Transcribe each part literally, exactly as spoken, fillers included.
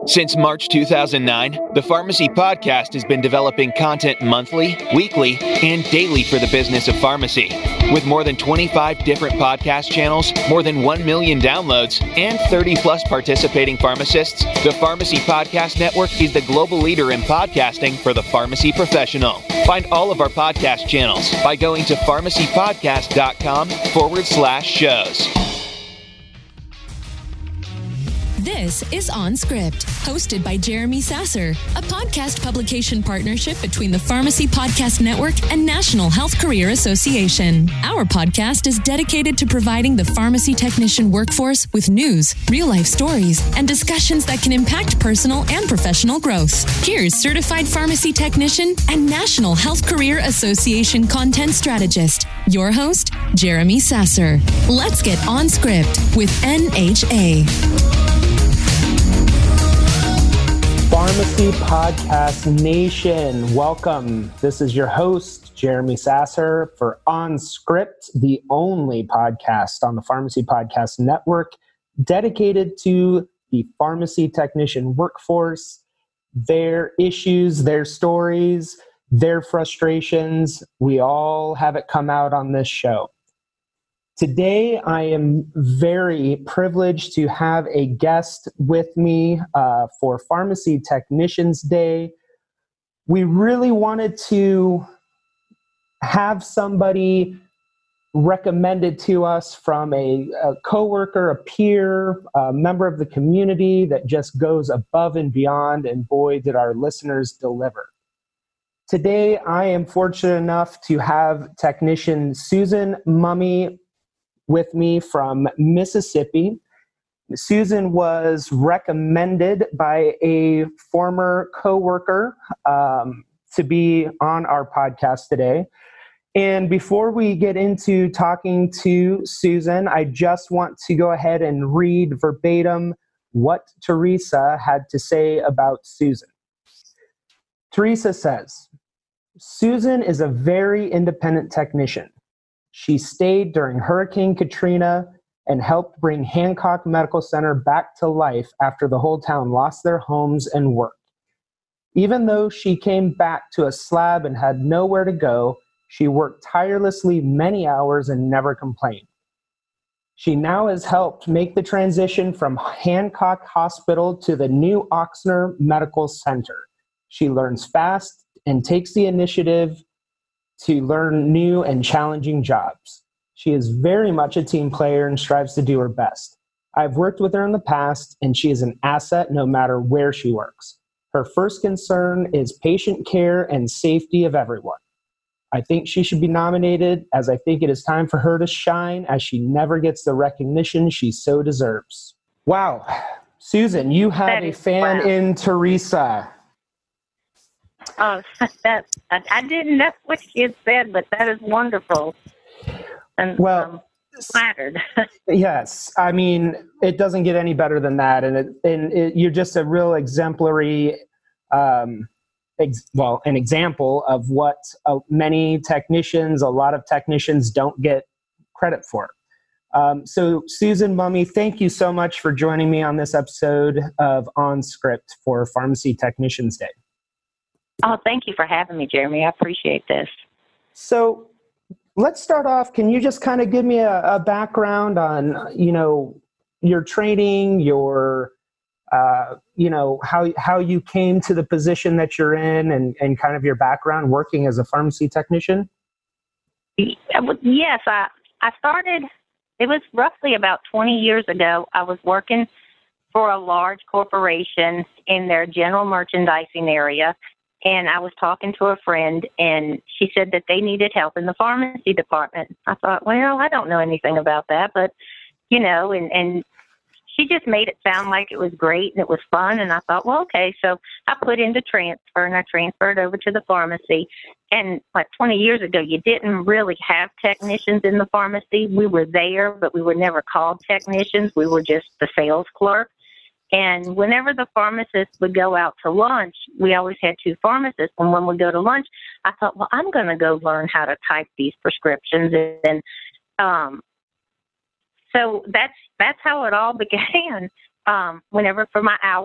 Since March two thousand nine, the Pharmacy Podcast has been developing content monthly, weekly, and daily for the business of pharmacy. With more than twenty-five different podcast channels, more than one million downloads, and thirty plus participating pharmacists, the Pharmacy Podcast Network is the global leader in podcasting for the pharmacy professional. Find all of our podcast channels by going to pharmacypodcast.com forward slash shows. This is On Script, hosted by Jeremy Sasser, a podcast publication partnership between the Pharmacy Podcast Network and National Health Career Association. Our podcast is dedicated to providing the pharmacy technician workforce with news, real-life stories, and discussions that can impact personal and professional growth. Here's certified pharmacy technician and National Health Career Association content strategist, your host, Jeremy Sasser. Let's get on script with N H A. Pharmacy Podcast Nation, welcome. This is your host, Jeremy Sasser, for On Script, the only podcast on the Pharmacy Podcast Network dedicated to the pharmacy technician workforce, their issues, their stories, their frustrations. We all have it come out on this show. Today, I am very privileged to have a guest with me uh, for Pharmacy Technicians Day. We really wanted to have somebody recommended to us from a, a coworker, a peer, a member of the community that just goes above and beyond, and boy, did our listeners deliver. Today, I am fortunate enough to have technician Susan Mumme with me from Mississippi. Susan was recommended by a former coworker um, to be on our podcast today. And before we get into talking to Susan, I just want to go ahead and read verbatim what Teresa had to say about Susan. Teresa says, "Susan is a very independent technician. She stayed during Hurricane Katrina and helped bring Hancock Medical Center back to life after the whole town lost their homes and work. Even though she came back to a slab and had nowhere to go, she worked tirelessly many hours and never complained. She now has helped make the transition from Hancock Hospital to the new Ochsner Medical Center. She learns fast and takes the initiative to learn new and challenging jobs. She is very much a team player and strives to do her best. I've worked with her in the past, and she is an asset no matter where she works. Her first concern is patient care and safety of everyone. I think she should be nominated, as I think it is time for her to shine, as she never gets the recognition she so deserves." Wow. Susan, you have a fan wow. in Teresa. Oh, that I, I didn't know what she had said, but that is wonderful. And well, um, flattered. Yes, I mean, it doesn't get any better than that, and it, and it, you're just a real exemplary, um, ex, well, an example of what uh, many technicians, a lot of technicians, don't get credit for. Um, so, Susan Mumme, thank you so much for joining me on this episode of On Script for Pharmacy Technicians Day. Oh, thank you for having me, Jeremy. I appreciate this. So let's start off. Can you just kind of give me a, a background on, you know, your training, your, uh, you know, how how you came to the position that you're in, and, and kind of your background working as a pharmacy technician? Yes, I, I started, it was roughly about twenty years ago. I was working for a large corporation in their general merchandising area. And I was talking to a friend, and she said that they needed help in the pharmacy department. I thought, well, I don't know anything about that, but, you know, and, and she just made it sound like it was great and it was fun. And I thought, well, okay. So I put in the transfer, and I transferred over to the pharmacy. And like twenty years ago, you didn't really have technicians in the pharmacy. We were there, but we were never called technicians. We were just the sales clerk. And whenever the pharmacist would go out to lunch, we always had two pharmacists. And when we go to lunch, I thought, well, I'm going to go learn how to type these prescriptions. And um, so that's that's how it all began. Um, whenever for my hour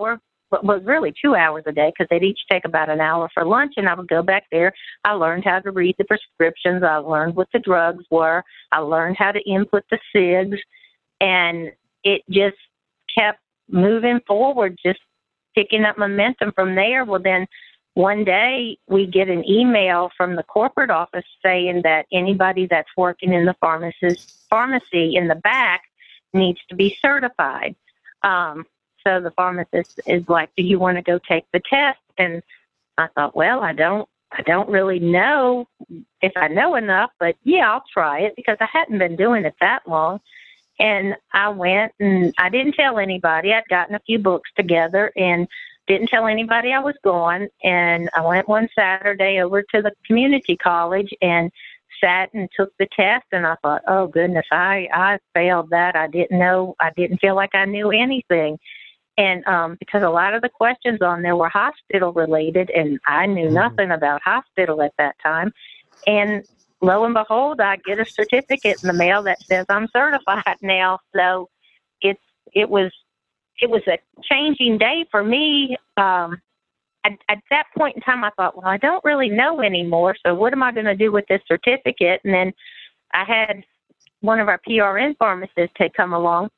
but was really two hours a day because they'd each take about an hour for lunch, and I would go back there. I learned how to read the prescriptions. I learned what the drugs were. I learned how to input the S I Gs, and it just kept moving forward, just picking up momentum from there. Well, then one day we get an email from the corporate office saying that anybody that's working in the pharmacist pharmacy in the back needs to be certified. Um, so the pharmacist is like, "Do you want to go take the test?" And I thought, well, I don't, I don't really know if I know enough, but yeah, I'll try it because I hadn't been doing it that long. And I went, and I didn't tell anybody. I'd gotten a few books together and didn't tell anybody I was going. And I went one Saturday over to the community college and sat and took the test. And I thought, oh, goodness, I, I failed that. I didn't know. I didn't feel like I knew anything. And um, because a lot of the questions on there were hospital related, and I knew nothing about hospital at that time. And lo and behold, I get a certificate in the mail that says I'm certified now. So it's it was it was a changing day for me. Um, at, at that point in time, I thought, well, I don't really know anymore. So what am I going to do with this certificate? And then I had one of our P R N pharmacists had come along,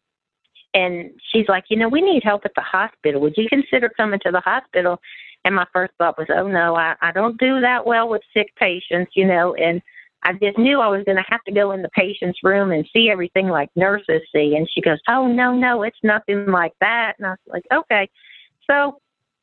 and she's like, you know, we need help at the hospital. Would you consider coming to the hospital? And my first thought was, oh, no, I, I don't do that well with sick patients, you know, and I just knew I was going to have to go in the patient's room and see everything like nurses see. And she goes, oh, no, no, it's nothing like that. And I was like, okay. So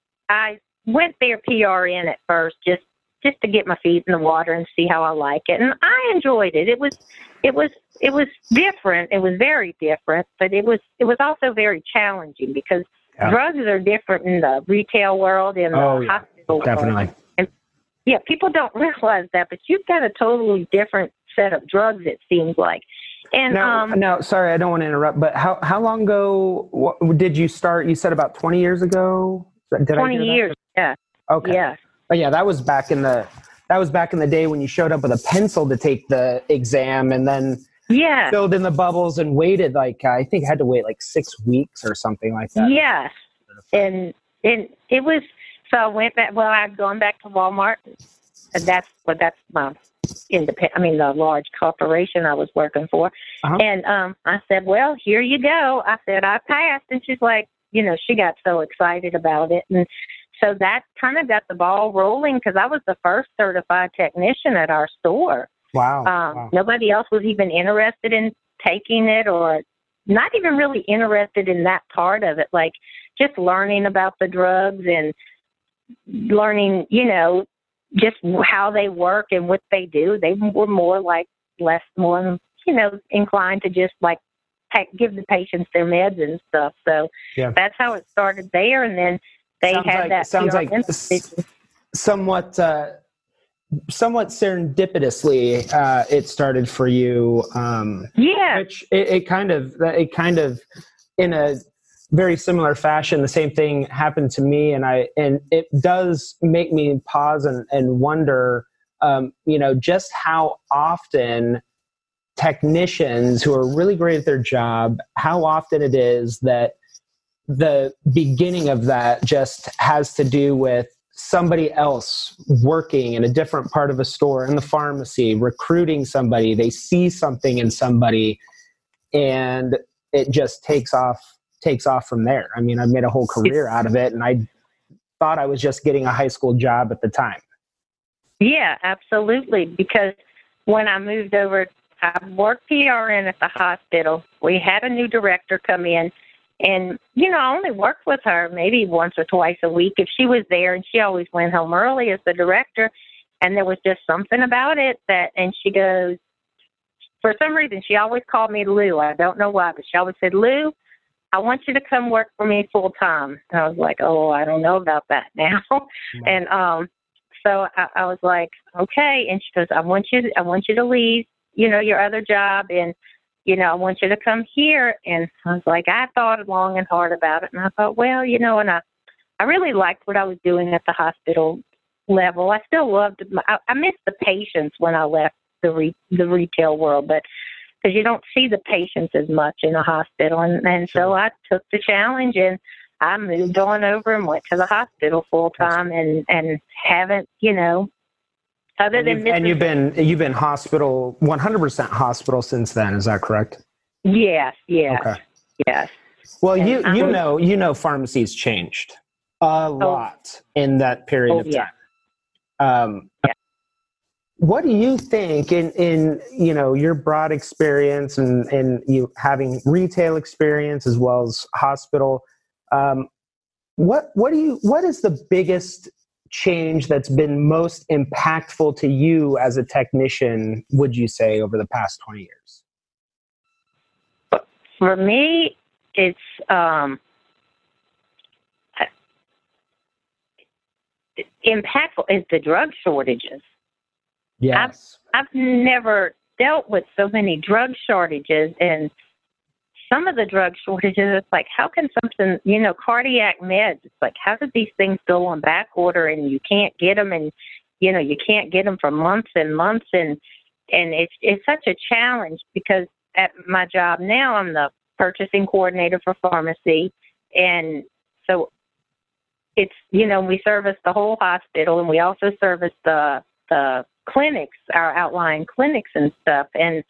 I went there P R N at first just, just to get my feet in the water and see how I like it. And I enjoyed it. It was, it was, it was different. It was very different, but it was, it was also very challenging because yeah. drugs are different in the retail world and oh, the yeah, hospital definitely. world. And yeah, people don't realize that, but you've got a totally different set of drugs, it seems like. And now, um, now, sorry, I don't want to interrupt, but how how long ago what, did you start? You said about twenty years ago. Did twenty I years? Yeah. Okay. Yeah. Oh, yeah, that was back in the that was back in the day when you showed up with a pencil to take the exam, and then yeah. filled in the bubbles and waited like I think I had to wait like six weeks or something like that. Yes, and and it was. So I went back. Well, I'd gone back to Walmart, and that's what that's my independent. I mean, the large corporation I was working for. Uh-huh. And um, I said, "Well, here you go." I said, "I passed," and she's like, you know, she got so excited about it, and so that kind of got the ball rolling because I was the first certified technician at our store. Wow. Um, wow. Nobody else was even interested in taking it, or not even really interested in that part of it, like just learning about the drugs and learning, you know, just how they work and what they do. They were more like less, more, you know, inclined to just like take, give the patients their meds and stuff. So yeah. that's how it started there. And then they sounds had like, that. Sounds like s- somewhat, uh, somewhat serendipitously, uh, it started for you. Um, yeah. Which it, it kind of, it kind of in a very similar fashion, the same thing happened to me. And I, and it does make me pause and, and wonder, um, you know, just how often technicians who are really great at their job, how often it is that the beginning of that just has to do with somebody else working in a different part of a store, in the pharmacy, recruiting somebody. They see something in somebody and it just takes off, takes off from there. I mean, I've made a whole career out of it, and I thought I was just getting a high school job at the time. Yeah, absolutely. Because when I moved over, I worked P R N at the hospital. We had a new director come in, and, you know, I only worked with her maybe once or twice a week if she was there, and she always went home early as the director. And there was just something about it that, and she goes, for some reason, she always called me Lou. I don't know why, but she always said, Lou, I want you to come work for me full time. And I was like, oh, I don't know about that now. Mm-hmm. And um, so I, I was like, okay. And she goes, I want you, to, I want you to leave, you know, your other job, and you know, I want you to come here. And I was like, I thought long and hard about it, and I thought, well, you know, and I, I really liked what I was doing at the hospital level. I still loved. I, I missed the patients when I left the re, the retail world, but. Because you don't see the patients as much in a hospital. And, and sure. so I took the challenge, and I moved on over and went to the hospital full time, and and haven't, you know, other and than you've, and you've been you've been hospital one hundred percent hospital since then. Is that correct? Yes, yes, okay. yes. Well, and you I you was, know you know pharmacy's changed a lot in that period oh, of yeah. time. Um, yeah. What do you think in, in you know your broad experience and, and you having retail experience as well as hospital? Um, what what do you what is the biggest change that's been most impactful to you as a technician, would you say, over the past twenty years? For me, it's um, impactful is the drug shortages. Yes. I've, I've never dealt with so many drug shortages, and some of the drug shortages, it's like, how can something, you know, cardiac meds, it's like, how did these things go on back order and you can't get them, and, you know, you can't get them for months and months, and, and it's, it's such a challenge because at my job now, I'm the purchasing coordinator for pharmacy, and so it's, you know, we service the whole hospital, and we also service the the clinics, our outlying clinics and stuff, and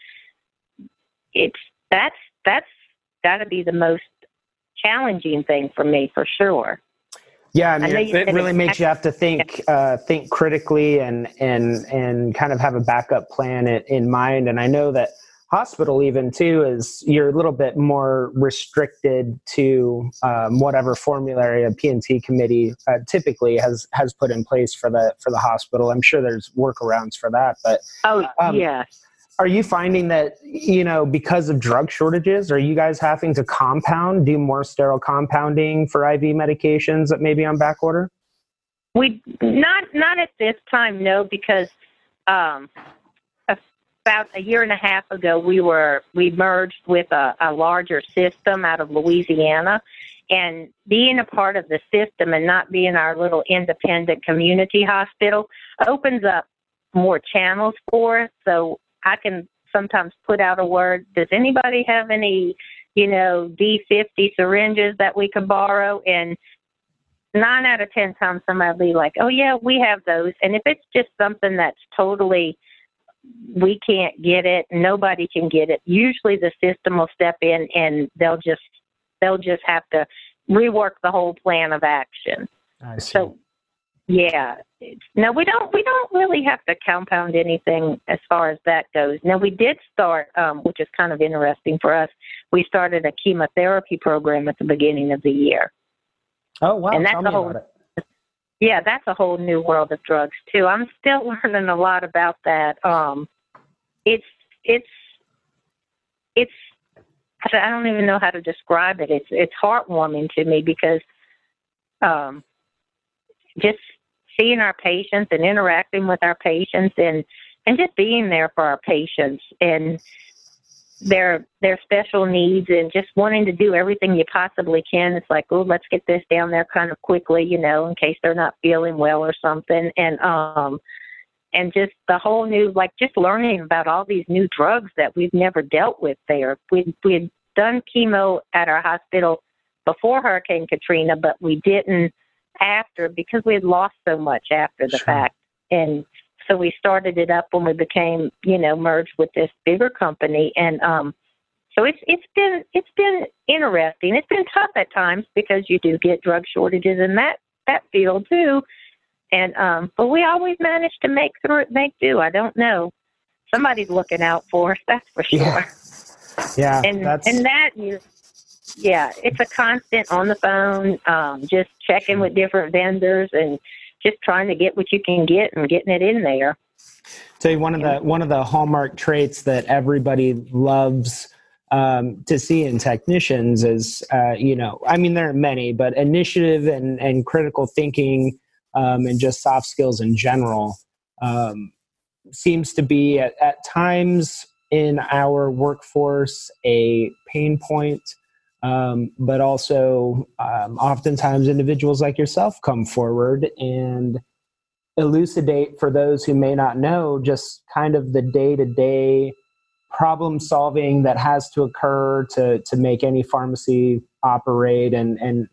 it's that's that's got to be the most challenging thing for me, for sure. Yeah, I mean, I it, it really makes you have to think uh, think critically and and and kind of have a backup plan in, in mind. And I know that hospital even too is you're a little bit more restricted to um, whatever formulary a P and T committee uh, typically has has put in place for the for the hospital. I'm sure there's workarounds for that, but oh um, yes. Are you finding that, you know, because of drug shortages, are you guys having to compound, do more sterile compounding for I V medications that may be on back order? We not not at this time, no, because um, about a year and a half ago, we were we merged with a, a larger system out of Louisiana, and being a part of the system and not being our little independent community hospital opens up more channels for us. So I can sometimes put out a word, does anybody have any, you know, D fifty syringes that we could borrow? And nine out of ten times somebody will be like, oh, yeah, we have those. And if it's just something that's totally, we can't get it, nobody can get it, usually the system will step in and they'll just, they'll just have to rework the whole plan of action. I see. So, yeah. No, we don't. We don't really have to compound anything as far as that goes. Now, we did start, um, which is kind of interesting for us. We started a chemotherapy program at the beginning of the year. Oh wow! And that's Tell me a whole, about it. Yeah, that's a whole new world of drugs too. I'm still learning a lot about that. Um, it's it's it's. I don't even know how to describe it. It's it's heartwarming to me because, um, just seeing our patients and interacting with our patients and, and just being there for our patients and their their special needs and just wanting to do everything you possibly can. It's like, oh, let's get this down there kind of quickly, you know, in case they're not feeling well or something. And um and just the whole new, like just learning about all these new drugs that we've never dealt with there. We we had done chemo at our hospital before Hurricane Katrina, but we didn't after because we had lost so much after the Sure. fact. And so we started it up when we became, you know, merged with this bigger company. And um, so it's it's been it's been interesting. It's been tough at times because you do get drug shortages in that, that field too. And um, but we always manage to make through it, make do. I don't know. Somebody's looking out for us, that's for sure. Yeah, yeah and that's... and that you Yeah, it's a constant on the phone, um, just checking with different vendors and just trying to get what you can get and getting it in there. Tell you one of the one of the hallmark traits that everybody loves um, to see in technicians is, uh, you know, I mean, there are many, but initiative and, and critical thinking um, and just soft skills in general um, seems to be at, at times in our workforce a pain point. Um, but also, um, oftentimes individuals like yourself come forward and elucidate for those who may not know just kind of the day-to-day problem solving that has to occur to, to make any pharmacy operate and, and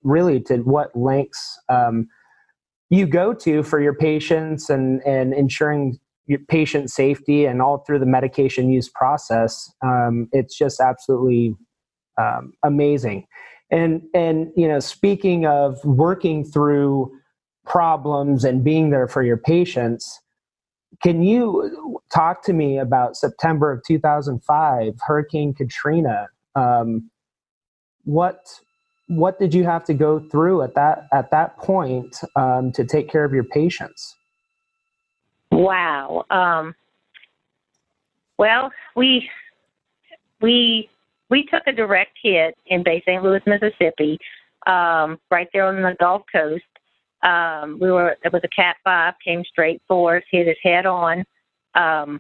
really to what lengths um, you go to for your patients and, and ensuring your patient safety and all through the medication use process. Um, it's just absolutely um, amazing. And, and, you know, speaking of working through problems and being there for your patients, can you talk to me about September of two thousand five, Hurricane Katrina? Um, what what did you have to go through at that at that point um, to take care of your patients? Wow. Um, well, we we we took a direct hit in Bay Saint Louis, Mississippi, um, right there on the Gulf Coast. Um, we were it was a Cat five, came straight for us, hit us head on. Um,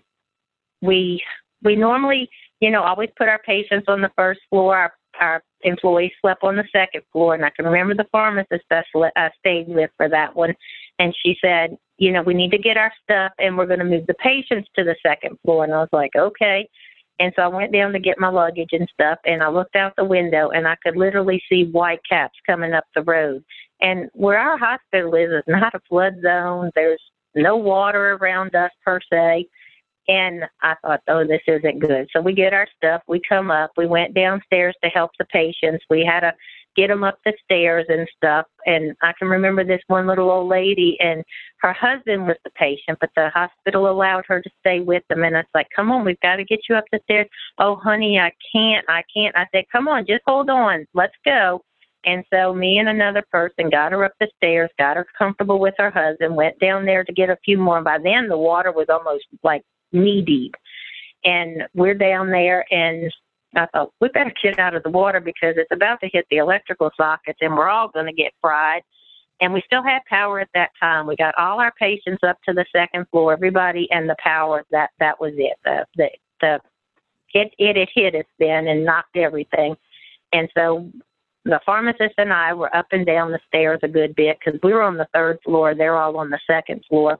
we we normally, you know, always put our patients on the first floor. Our, our employees slept on the second floor, and I can remember the pharmacist I uh, stayed with for that one, and she said, you know, we need to get our stuff, and we're going to move the patients to the second floor. And I was like, okay. And so I went down to get my luggage and stuff, and I looked out the window, and I could literally see white caps coming up the road. And where our hospital is is not a flood zone. There's no water around us per se. And I thought, oh, this isn't good. So we get our stuff. We come up. We went downstairs to help the patients. We had to get them up the stairs and stuff. And I can remember this one little old lady, and her husband was the patient, but the hospital allowed her to stay with them. And it's like, come on, we've got to get you up the stairs. Oh, honey, I can't. I can't. I said, come on, just hold on. Let's go. And so me and another person got her up the stairs, got her comfortable with her husband, went down there to get a few more. By then, the water was almost like knee deep. And we're down there, and I thought, we better get out of the water because it's about to hit the electrical sockets, and we're all going to get fried. And we still had power at that time. We got all our patients up to the second floor, everybody, and the power, that, that was it. The, the, the, it, it had hit us then and knocked everything. And so the pharmacist and I were up and down the stairs a good bit because we were on the third floor. They're all on the second floor.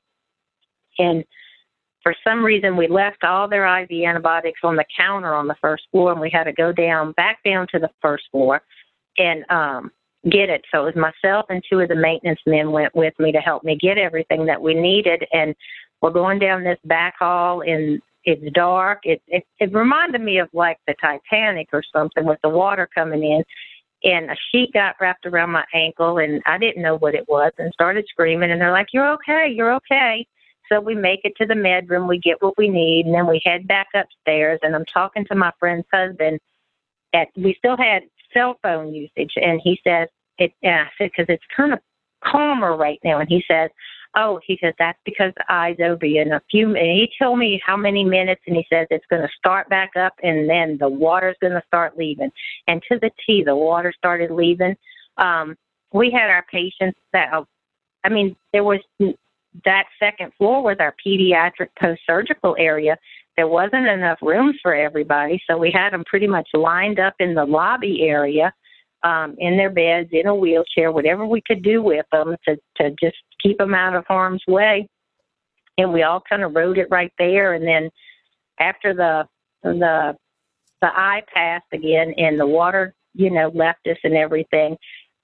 And for some reason, we left all their I V antibiotics on the counter on the first floor, and we had to go down, back down to the first floor and um, get it. So it was myself and two of the maintenance men went with me to help me get everything that we needed. And we're going down this back hall, and it's dark. It, it, it reminded me of like the Titanic or something with the water coming in. And a sheet got wrapped around my ankle, and I didn't know what it was and started screaming. And they're like, you're okay, you're okay. So we make it to the med room, we get what we need, and then we head back upstairs. And I'm talking to my friend's husband. At, we still had cell phone usage, and he says, it, and I said, because it's kind of calmer right now. And he says, oh, he says, that's because the eye's over you. In a few minutes, he told me how many minutes, and he says it's going to start back up, and then the water's going to start leaving. And to the T, the water started leaving. Um, we had our patients that, I mean, there was that second floor was our pediatric post-surgical area. There wasn't enough rooms for everybody, so we had them pretty much lined up in the lobby area, um, in their beds, in a wheelchair, whatever we could do with them to, to just keep them out of harm's way. And we all kind of rode it right there. And then after the the the eye passed again and the water, you know, left us and everything,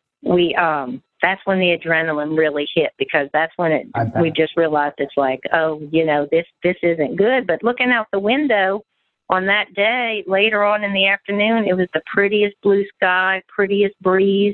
we um that's when the adrenaline really hit, because that's when it we just realized it's like, oh, you know, this this isn't good. But looking out the window on that day, later on in the afternoon, it was the prettiest blue sky, prettiest breeze,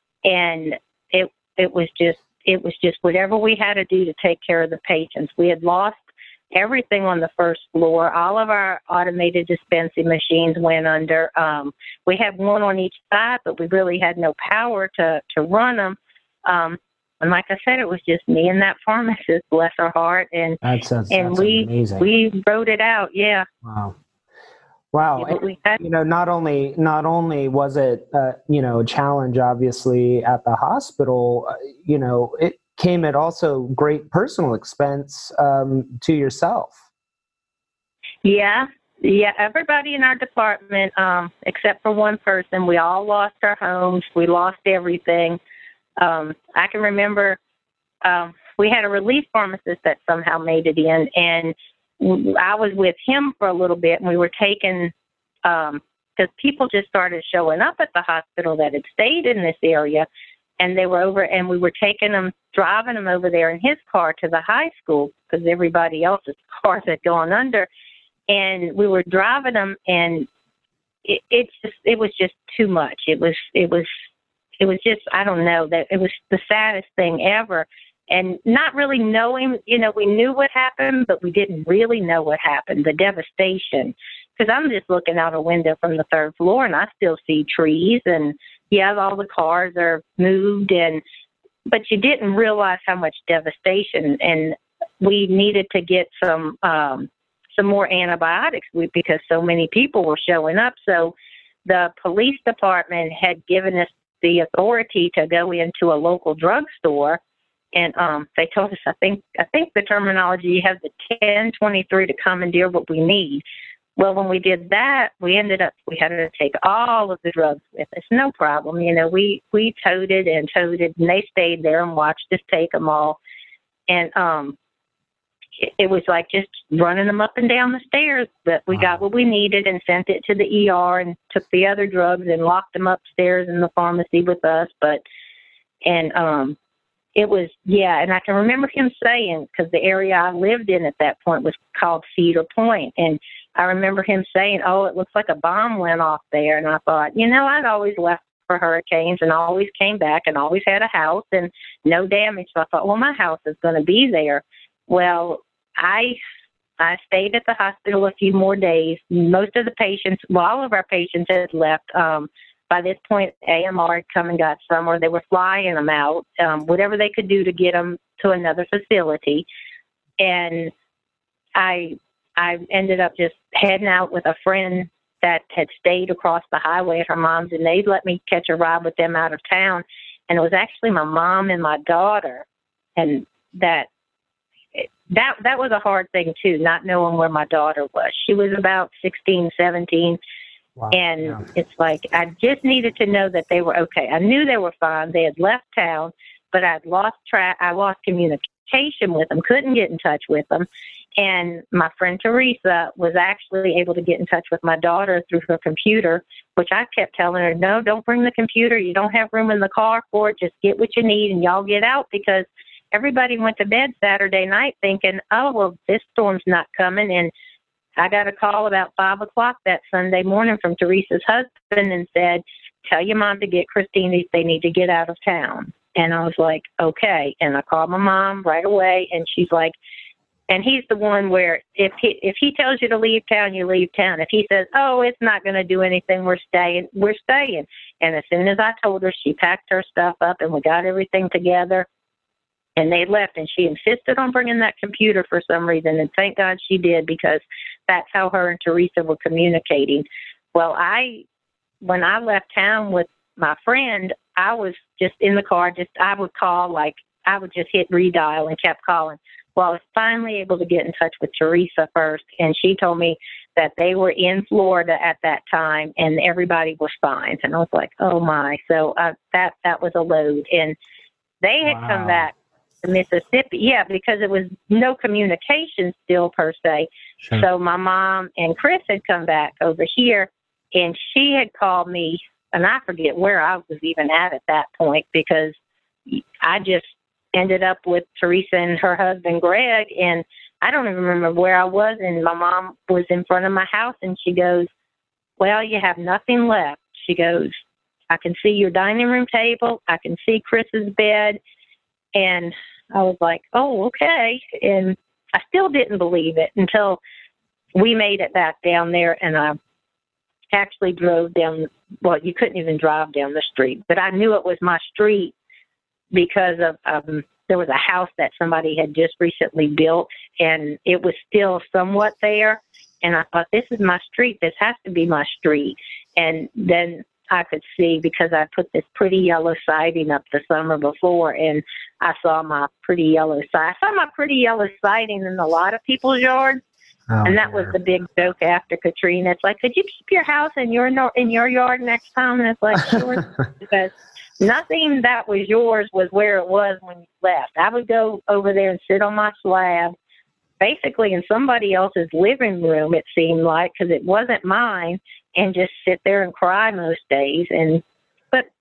and it it was just it was just whatever we had to do to take care of the patients. We had lost everything on the first floor. All of our automated dispensing machines went under. Um, we had one on each side, but we really had no power to, to run them. Um, and like I said, it was just me and that pharmacist, bless her heart. And that's, that's, and that's we amazing. we wrote it out. Yeah. Wow. Wow. Yeah, we had, you know, not only not only was it, uh, you know, a challenge, obviously, at the hospital, uh, you know, it came at also great personal expense um, to yourself. Yeah. Yeah. Everybody in our department, um, except for one person, we all lost our homes. We lost everything. Um, I can remember um, we had a relief pharmacist that somehow made it in, and I was with him for a little bit, and we were taking, um, because people just started showing up at the hospital that had stayed in this area, and they were over, and we were taking them, driving them over there in his car to the high school because everybody else's cars had gone under, and we were driving them, and it, it's just, it was just too much. It was, it was, it was just, I don't know, that it was the saddest thing ever. And not really knowing, you know, we knew what happened, but we didn't really know what happened, the devastation. Because I'm just looking out a window from the third floor, and I still see trees, and yeah, all the cars are moved, and but you didn't realize how much devastation. And we needed to get some um, some more antibiotics because so many people were showing up. So the police department had given us the authority to go into a local drugstore, and um, they told us, I think I think the terminology, you have the ten twenty-three to commandeer what we need. Well, when we did that, we ended up, we had to take all of the drugs with us. No problem. You know, we, we toted and toted, and they stayed there and watched us take them all. And um, it, it was like just running them up and down the stairs. But we got what we needed and sent it to the E R and took the other drugs and locked them upstairs in the pharmacy with us. But, and um, it was, yeah, and I can remember him saying, because the area I lived in at that point was called Cedar Point, and I remember him saying, oh, it looks like a bomb went off there. And I thought, you know, I'd always left for hurricanes and always came back and always had a house and no damage. So I thought, well, my house is going to be there. Well, I I stayed at the hospital a few more days. Most of the patients, well, all of our patients had left. Um, by this point, A M R had come and got some, or they were flying them out, um, whatever they could do to get them to another facility. And I I ended up just heading out with a friend that had stayed across the highway at her mom's, and they'd let me catch a ride with them out of town. And it was actually my mom and my daughter, and that that that was a hard thing too, not knowing where my daughter was. She was about sixteen, seventeen, wow. And yeah. It's like I just needed to know that they were okay. I knew they were fine. They had left town, but I'd lost track. I lost communication with them, couldn't get in touch with them. And my friend Teresa was actually able to get in touch with my daughter through her computer, which I kept telling her, no, don't bring the computer. You don't have room in the car for it. Just get what you need and y'all get out, because everybody went to bed Saturday night thinking, oh, well, this storm's not coming. And I got a call about five o'clock that Sunday morning from Teresa's husband and said, tell your mom to get Christine. They need to get out of town. And I was like, okay. And I called my mom right away, and she's like, and he's the one where if he if he tells you to leave town, you leave town. If he says, oh, it's not going to do anything, we're staying, we're staying. And as soon as I told her, she packed her stuff up and we got everything together. And they left, and she insisted on bringing that computer for some reason. And thank God she did, because that's how her and Teresa were communicating. Well, I, when I left town with my friend, I was just in the car. Just I would call, like I would just hit redial and kept calling. Well, I was finally able to get in touch with Teresa first, and she told me that they were in Florida at that time, and everybody was fine. And I was like, oh, my. So uh, that that was a load. And they had wow. come back to Mississippi, yeah, because it was no communication still per se. Sure. So my mom and Chris had come back over here, and she had called me, and I forget where I was even at at that point, because I just ended up with Teresa and her husband, Greg, and I don't even remember where I was, and my mom was in front of my house, and she goes, well, you have nothing left. She goes, I can see your dining room table. I can see Chris's bed. And I was like, oh, okay. And I still didn't believe it until we made it back down there, and I actually drove down, well, you couldn't even drive down the street, but I knew it was my street because of um, there was a house that somebody had just recently built, and it was still somewhat there. And I thought, this is my street. This has to be my street. And then I could see, because I put this pretty yellow siding up the summer before, and I saw my pretty yellow siding. I saw my pretty yellow siding in a lot of people's yards. Oh, and that yeah. was the big joke after Katrina. It's like, could you keep your house in your in your yard next time? And it's like, sure, because nothing that was yours was where it was when you left. I would go over there and sit on my slab, basically in somebody else's living room, it seemed like, because it wasn't mine, and just sit there and cry most days. And but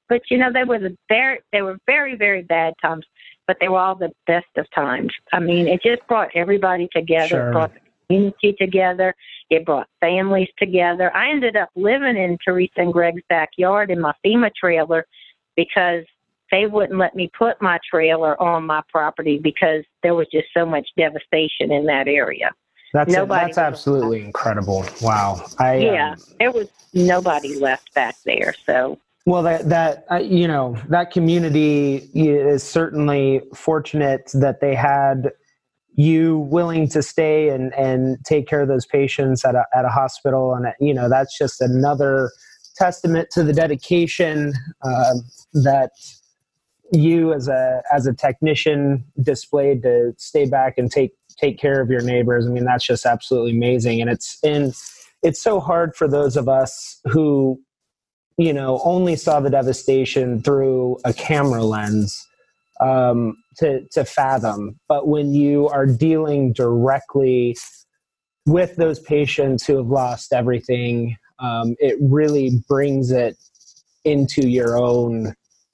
but you know, they were the very, they were very, very bad times, but they were all the best of times. I mean, it just brought everybody together, Sure. it brought the community together, it brought families together. I ended up living in Teresa and Greg's backyard in my FEMA trailer because they wouldn't let me put my trailer on my property because there was just so much devastation in that area. That's Nobody that's absolutely incredible. Wow. I, yeah, um, there was nobody left back there. So, well, that that uh, you know, that community is certainly fortunate that they had you willing to stay and, and take care of those patients at a at a hospital, and you know, that's just another testament to the dedication uh, that you as a as a technician displayed to stay back and take take care of your neighbors. I mean, that's just absolutely amazing. And it's and it's so hard for those of us who, you know, only saw the devastation through a camera lens um, to to fathom. But when you are dealing directly with those patients who have lost everything, um, it really brings it into your own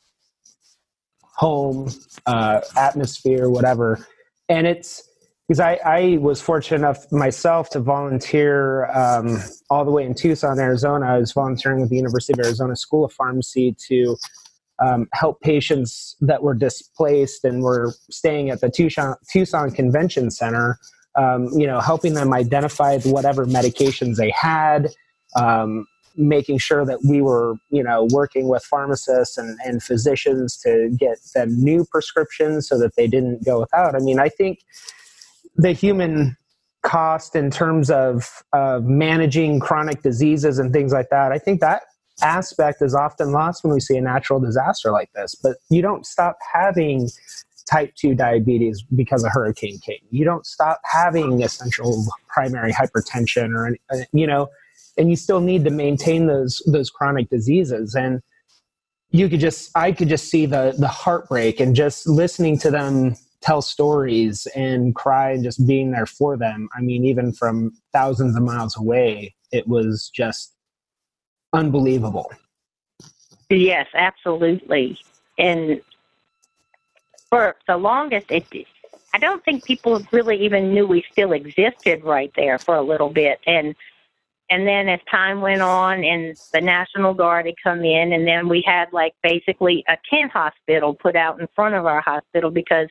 home, uh, atmosphere, whatever. And it's because I, I was fortunate enough myself to volunteer um, all the way in Tucson, Arizona. I was volunteering with the University of Arizona School of Pharmacy to um, help patients that were displaced and were staying at the Tucson, Tucson Convention Center, um, you know, helping them identify whatever medications they had, um, making sure that we were, you know, working with pharmacists and, and physicians to get them new prescriptions so that they didn't go without. I mean, I think the human cost in terms of, of managing chronic diseases and things like that, I think that aspect is often lost when we see a natural disaster like this. But you don't stop having type two diabetes because of Hurricane Kate. You don't stop having essential primary hypertension or, you know, and you still need to maintain those those chronic diseases. And you could just, I could just see the the heartbreak and just listening to them tell stories and cry and just being there for them. I mean, even from thousands of miles away, it was just unbelievable. yes, absolutely. And for the longest, it, I don't think people really even knew we still existed right there for a little bit. And And then as time went on and the National Guard had come in, and then we had like basically a tent hospital put out in front of our hospital because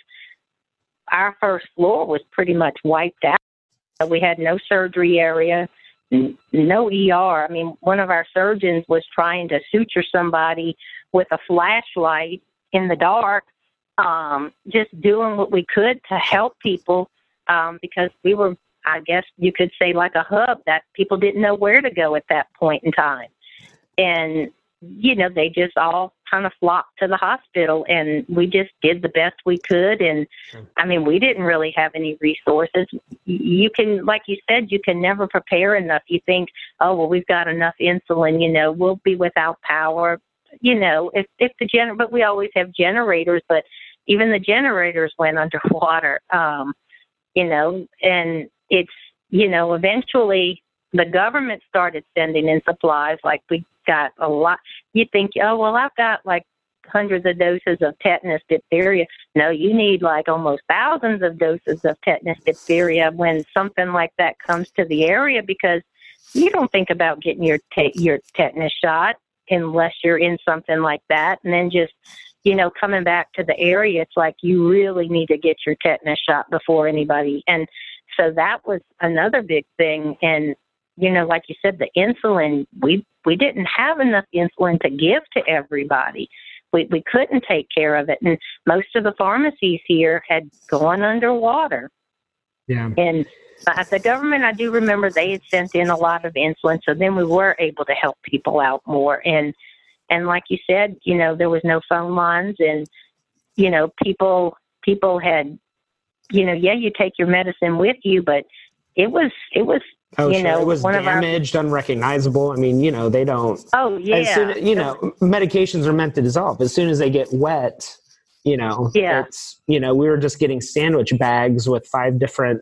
our first floor was pretty much wiped out. We had no surgery area, no E R. I mean, one of our surgeons was trying to suture somebody with a flashlight in the dark, um, just doing what we could to help people um, because we were, I guess you could say, like a hub that people didn't know where to go at that point in time. And, you know, they just all kind of flocked to the hospital, and we just did the best we could. And, I mean, we didn't really have any resources. You can, like you said, you can never prepare enough. You think, oh, well, we've got enough insulin, you know, we'll be without power. You know, if, if the gener- but we always have generators, but even the generators went underwater, um, you know, and it's, you know, eventually the government started sending in supplies. Like we got a lot. You think, oh, well, I've got like hundreds of doses of tetanus diphtheria. No, you need like almost thousands of doses of tetanus diphtheria when something like that comes to the area, because you don't think about getting your te- your tetanus shot unless you're in something like that. And then just, you know, coming back to the area, it's like you really need to get your tetanus shot before anybody. And so that was another big thing. And, you know, like you said, the insulin, we we didn't have enough insulin to give to everybody. We we couldn't take care of it. And most of the pharmacies here had gone underwater. Yeah. And uh, the government, I do remember they had sent in a lot of insulin. So then we were able to help people out more. And, and like you said, you know, there was no phone lines, and, you know, people people had, you know, yeah, you take your medicine with you, but it was, it was, Oh, you sure. know, It was one damaged, of our, unrecognizable. I mean, you know, they don't. Oh, yeah. As soon, you know, medications are meant to dissolve. As soon as they get wet, you know, yeah. it's, you know, we were just getting sandwich bags with five different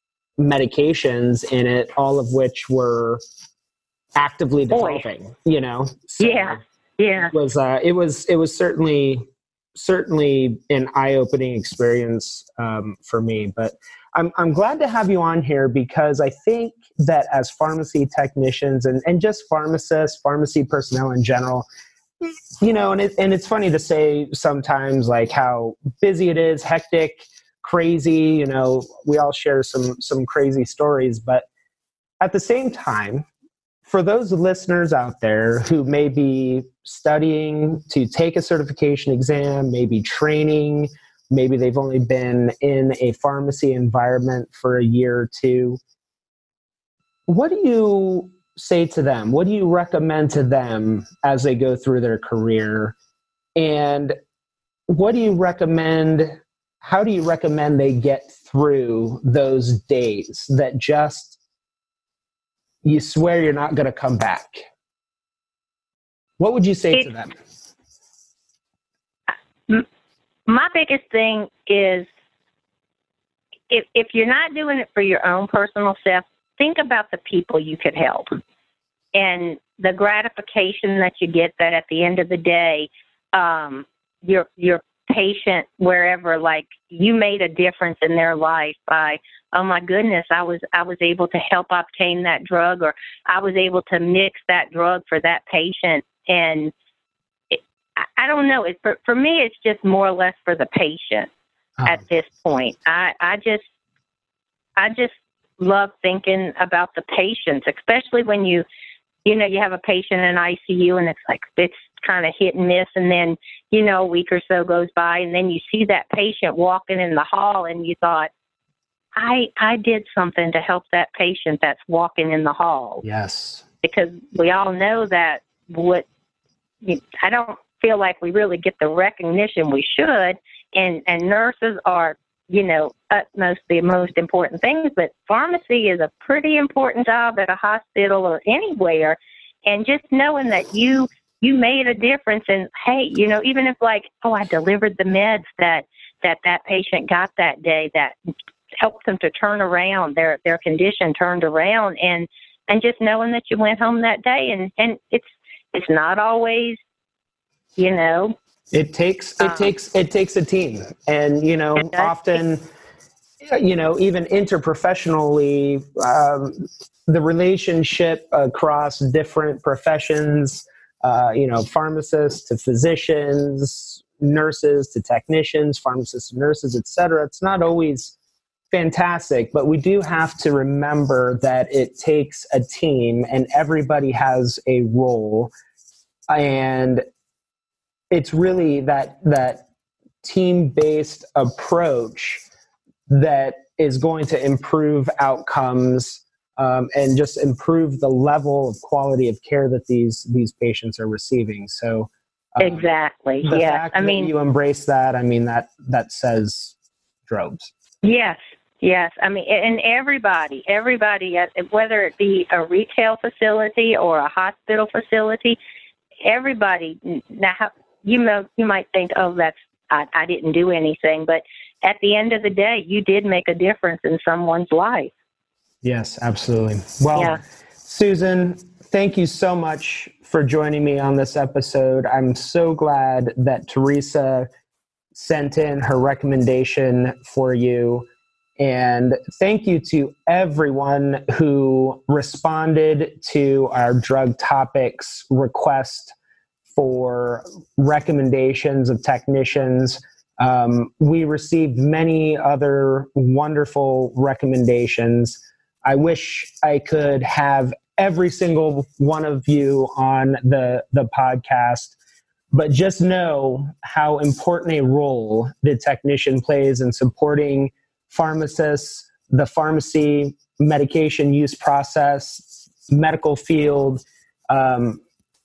medications in it, all of which were actively dissolving, you know. So, yeah. Yeah. It was, uh, it was, it was certainly, certainly an eye-opening experience um, for me. But I'm, I'm glad to have you on here because I think that as pharmacy technicians and, and just pharmacists, pharmacy personnel in general, you know, and it, and it's funny to say sometimes like how busy it is, hectic, crazy, you know, we all share some, some crazy stories, but at the same time, for those listeners out there who may be studying to take a certification exam, maybe training, maybe they've only been in a pharmacy environment for a year or two, what do you say to them? What do you recommend to them as they go through their career? And what do you recommend, how do you recommend they get through those days that just you swear you're not going to come back? What would you say it, to them? My biggest thing is if if you're not doing it for your own personal self, think about the people you could help and the gratification that you get that at the end of the day, um, your your patient, wherever, like you made a difference in their life by, oh my goodness, I was I was able to help obtain that drug, or I was able to mix that drug for that patient. And it, I don't know. It, for, for me, it's just more or less for the patient oh. at this point. I, I just I just love thinking about the patients, especially when you, you know, you have a patient in I C U and it's like it's kind of hit and miss, and then, you know, a week or so goes by, and then you see that patient walking in the hall, and you thought, I I did something to help that patient that's walking in the hall. Yes. Because we all know that what I don't feel like we really get the recognition we should, and, and nurses are, you know, utmost the most important things, but pharmacy is a pretty important job at a hospital or anywhere, and just knowing that you you made a difference, and hey, you know, even if like, oh, I delivered the meds that that, that patient got that day, that helped them to turn around, their their condition turned around, and and just knowing that you went home that day, and, and it's it's not always, you know. It takes it um, takes it takes a team, and you know, often, you know, even interprofessionally, um, the relationship across different professions, uh, you know, pharmacists to physicians, nurses to technicians, pharmacists to nurses, et cetera. It's not always fantastic, but we do have to remember that it takes a team, and everybody has a role, and it's really that that team-based approach that is going to improve outcomes um, and just improve the level of quality of care that these these patients are receiving. So um, exactly, the yeah. fact I that mean, you embrace that, I mean that that says droves. Yes, yes. I mean, and everybody, everybody, whether it be a retail facility or a hospital facility, everybody. Now, you know, you might think, oh, that's I, I didn't do anything, but at the end of the day, you did make a difference in someone's life. Yes, absolutely. Well, yeah. Susan, thank you so much for joining me on this episode. I'm so glad that Teresa sent in her recommendation for you. And thank you to everyone who responded to our Drug Topics request for recommendations of technicians. Um, we received many other wonderful recommendations. I wish I could have every single one of you on the, the podcast, but just know how important a role the technician plays in supporting pharmacists, the pharmacy medication use process, medical field. Um,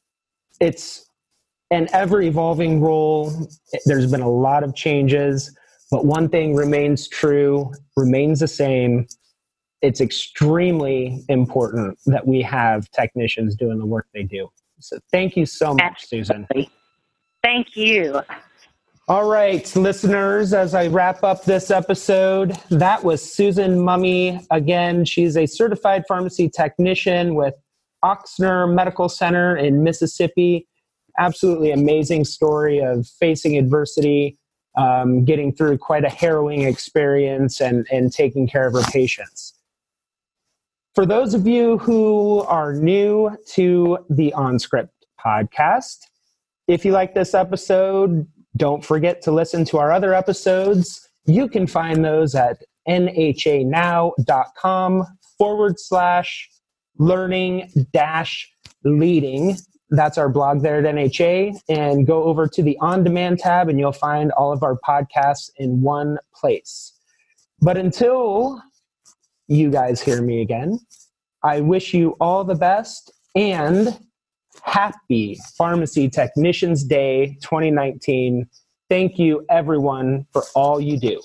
it's an ever-evolving role. There's been a lot of changes, but one thing remains true, remains the same. It's extremely important that we have technicians doing the work they do. So thank you so much, Absolutely. Susan. Thank you. All right, listeners, as I wrap up this episode, that was Susan Mumme. Again, she's a certified pharmacy technician with Ochsner Medical Center in Mississippi. absolutely amazing story of facing adversity, um, getting through quite a harrowing experience, and, and taking care of her patients. For those of you who are new to the OnScript podcast, if you like this episode, don't forget to listen to our other episodes. You can find those at nhanow.com forward slash learning dash leading. That's our blog there at N H A. And go over to the on-demand tab and you'll find all of our podcasts in one place. But until you guys hear me again, I wish you all the best and happy Pharmacy Technicians Day twenty nineteen. Thank you, everyone, for all you do.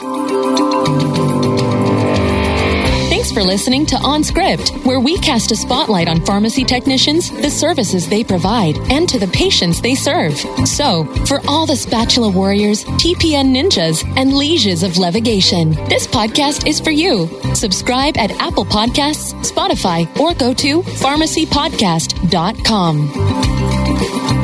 Thanks for listening to OnScript, where we cast a spotlight on pharmacy technicians, the services they provide, and to the patients they serve. So, for all the spatula warriors, T P N ninjas, and lieges of levigation, this podcast is for you. Subscribe at Apple Podcasts, Spotify, or go to pharmacy podcast dot com.